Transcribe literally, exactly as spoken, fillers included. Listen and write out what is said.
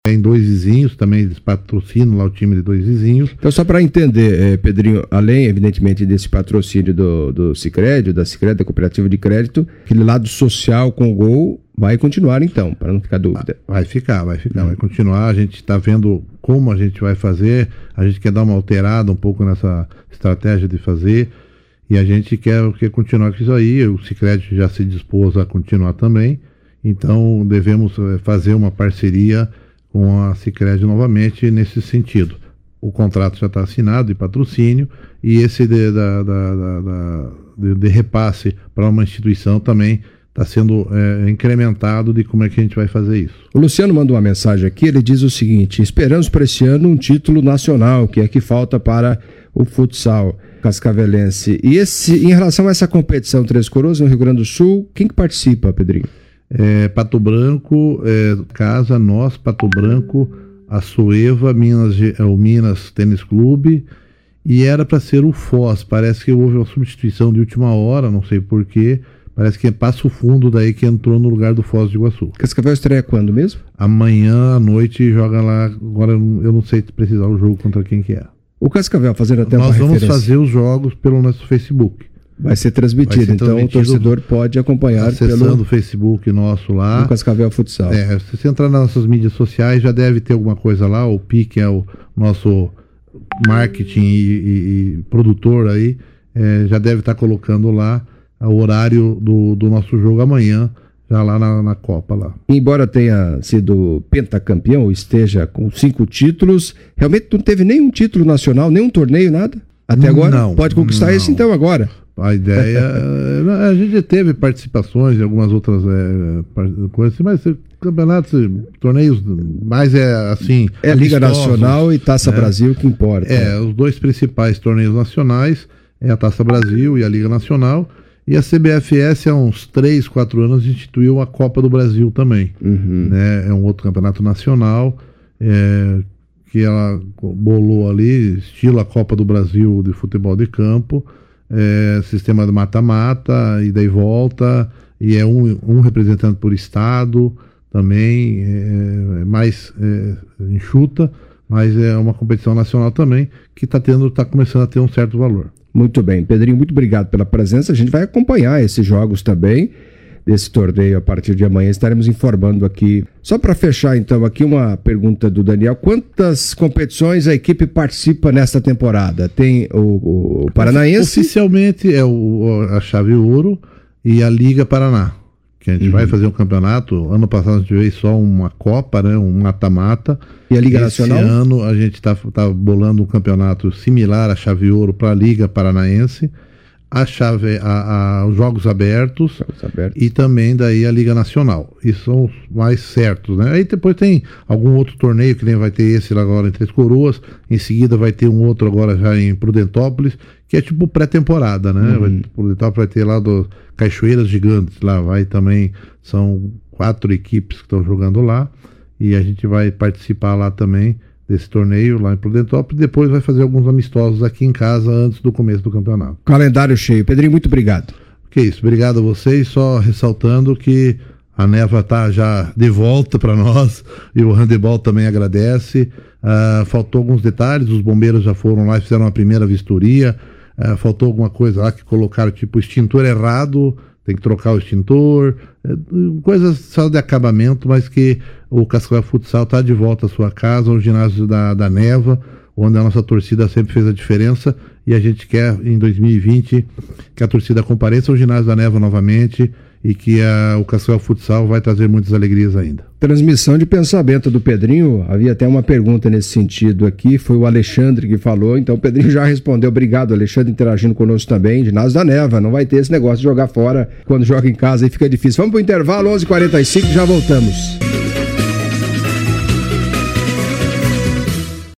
Tem dois vizinhos, também eles patrocinam lá o time de dois vizinhos. Então, só para entender, é, Pedrinho, além, evidentemente, desse patrocínio do, do Sicredi, da Sicredi, da Cooperativa de Crédito, aquele lado social com o gol vai continuar, então, para não ficar dúvida. Vai ficar, vai ficar, hum. vai continuar. A gente está vendo como a gente vai fazer, a gente quer dar uma alterada um pouco nessa estratégia de fazer, e a gente quer, quer continuar com isso aí. O Sicredi já se dispôs a continuar também, então devemos fazer uma parceria com a Sicredi novamente nesse sentido. O contrato já está assinado de patrocínio, e esse de, da, da, da, da, de, de repasse para uma instituição também está sendo é, incrementado de como é que a gente vai fazer isso. O Luciano mandou uma mensagem aqui, ele diz o seguinte: esperamos para esse ano um título nacional, que é que falta para o futsal cascavelense. E esse, em relação a essa competição Três Coroas no Rio Grande do Sul, quem que participa, Pedrinho? É, Pato Branco, é, Casa, nós, Pato Branco, a Soeva, Minas, o Minas Tênis Clube, e era para ser o Foz. Parece que houve uma substituição de última hora, não sei porquê. Parece que é Passo Fundo daí que entrou no lugar do Foz do Iguaçu. Cascavel estreia quando mesmo? Amanhã à noite joga lá. Agora eu não sei precisar o jogo contra quem que é. O Cascavel fazendo até Nós uma vamos referência. fazer os jogos pelo nosso Facebook. Vai ser transmitido, Vai ser então transmitido, o torcedor pode acompanhar acessando pelo o Facebook nosso lá. No Cascavel Futsal. É, se você entrar nas nossas mídias sociais, já deve ter alguma coisa lá. O P I, que é o nosso marketing e, e, e produtor aí, é, já deve estar colocando lá o horário do, do nosso jogo amanhã, já lá na, na Copa lá. Embora tenha sido pentacampeão, ou esteja com cinco títulos, realmente não teve nenhum título nacional, nenhum torneio, nada? Até agora? Não, pode conquistar não. esse então agora. A ideia, a gente teve participações em algumas outras é, coisas, mas campeonatos, torneios, mais é assim... É Liga Nacional e Taça né? Brasil que importa. É, os dois principais torneios nacionais é a Taça Brasil e a Liga Nacional, e a C B F S há uns três, quatro anos instituiu a Copa do Brasil também. Uhum. Né? É um outro campeonato nacional, é, que ela bolou ali, estilo a Copa do Brasil de futebol de campo, É, sistema de mata-mata, e daí volta, e é um, um representante por estado também, é, é mais é, enxuta, mas é uma competição nacional também, que está tendo, está começando a ter um certo valor. Muito bem, Pedrinho, muito obrigado pela presença. A gente vai acompanhar esses jogos também, desse torneio a partir de amanhã, estaremos informando aqui. Só para fechar então aqui uma pergunta do Daniel: quantas competições a equipe participa nesta temporada? Tem o, o Paranaense? Oficialmente é o, a Chave Ouro e a Liga Paraná, que a gente uhum. vai fazer um campeonato. Ano passado a gente fez só uma Copa, né, um mata-mata. E a Liga Esse Nacional? Esse ano a gente está tá bolando um campeonato similar à Chave Ouro para a Liga Paranaense, a chave, a, a, os Jogos Abertos, Jogos Abertos e também daí a Liga Nacional. Isso são os mais certos, né? Aí depois tem algum outro torneio, que nem vai ter esse lá agora em Três Coroas, em seguida vai ter um outro agora já em Prudentópolis, que é tipo pré-temporada, né? Uhum. Vai, Prudentópolis vai ter lá do Cachoeiras Gigantes, lá vai também, são quatro equipes que estão jogando lá, e a gente vai participar lá também desse torneio lá em Prudentópolis, depois vai fazer alguns amistosos aqui em casa antes do começo do campeonato. Calendário cheio. Pedrinho, muito obrigado. Que isso, obrigado a vocês, só ressaltando que a Neva está já de volta para nós, e o handebol também agradece. Uh, faltou alguns detalhes, os bombeiros já foram lá e fizeram uma primeira vistoria, uh, faltou alguma coisa lá que colocaram tipo extintor errado, tem que trocar o extintor, coisas só de acabamento, mas que o Cascavel Futsal está de volta à sua casa, o ginásio da, da Neva, onde a nossa torcida sempre fez a diferença, e a gente quer em dois mil e vinte que a torcida compareça ao ginásio da Neva novamente, e que a, o Cascavel Futsal vai trazer muitas alegrias ainda. Transmissão de pensamento do Pedrinho, havia até uma pergunta nesse sentido aqui, foi o Alexandre que falou, então o Pedrinho já respondeu. Obrigado, Alexandre, interagindo conosco também. Ginásio da Neva, não vai ter esse negócio de jogar fora quando joga em casa e fica difícil. Vamos pro intervalo, onze e quarenta e cinco, já voltamos.